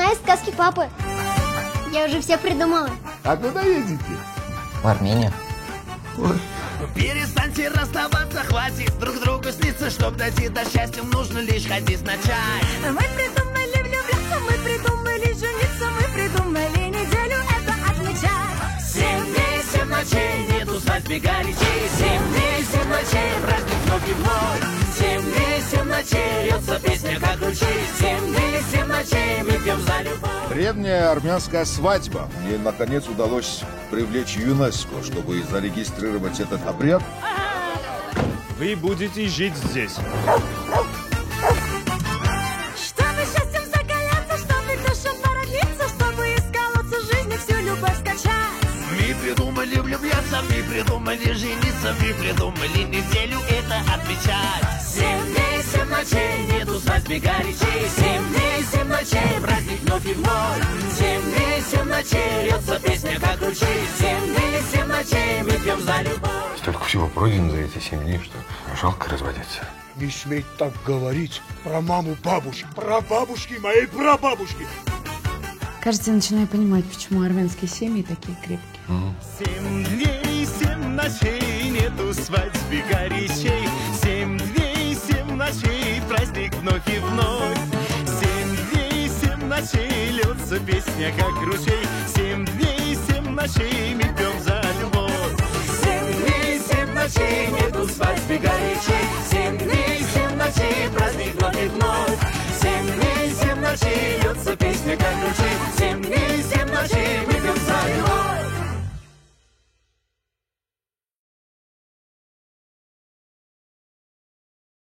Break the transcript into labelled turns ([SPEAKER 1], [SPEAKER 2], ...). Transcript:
[SPEAKER 1] знаю сказки папы. Я уже все придумала.
[SPEAKER 2] А куда едете?
[SPEAKER 3] В Армению.
[SPEAKER 2] Ой.
[SPEAKER 4] Перестаньте расставаться, хватит друг другу сниться. Чтоб дойти до счастья, нужно лишь хотеть начать.
[SPEAKER 5] Мы придумали влюбляться, мы придумали жениться, мы придумали неделю это отмечать.
[SPEAKER 4] 7 дней, 7 ночей, нету свадьбы горячей. 7 дней, 7 ночей, праздник вновь и вновь. 7 дней, 7 ночей, льется песня как ручей. 7 дней, 7 ночей, мы пьем за любовь.
[SPEAKER 2] Древняя армянская свадьба. Мне, наконец, удалось привлечь ЮНЕСКО, чтобы зарегистрировать этот обряд.
[SPEAKER 6] Вы будете жить здесь.
[SPEAKER 5] Чтобы счастьем закаляться, чтобы душам породниться, чтобы из колодца жизни всю любовь скачать.
[SPEAKER 4] Мы придумали влюбляться, мы придумали жениться, мы придумали неделю это отмечать. 7 дней, 7 ночей, нету свадьбы горячей. 7 дней, 7 ночей, праздник вновь и вновь. 7 дней, 7 ночей, льется песня как ручей. 7 дней, 7 ночей, мы пьем за любовь.
[SPEAKER 7] Столько всего пройдено за эти 7 дней, что жалко разводиться.
[SPEAKER 8] Не смей так говорить про маму бабушки, про бабушки моей прабабушки.
[SPEAKER 9] Кажется, я начинаю понимать, почему армянские семьи такие крепкие.
[SPEAKER 6] 7 дней, 7 ночей, нету свадьбы горячей. 7 дней, 7 ночей, праздник вновь и вновь. 7 дней, 7 ночей, льется песня как ручей. 7 дней, 7 ночей, мы пьем за любовь.
[SPEAKER 4] 7 дней, 7 ночей, нету свадьбы горячей. 7 дней, 7 ночей, праздник вновь и вновь. 7 дней, 7 ночей, льется песня как ручей.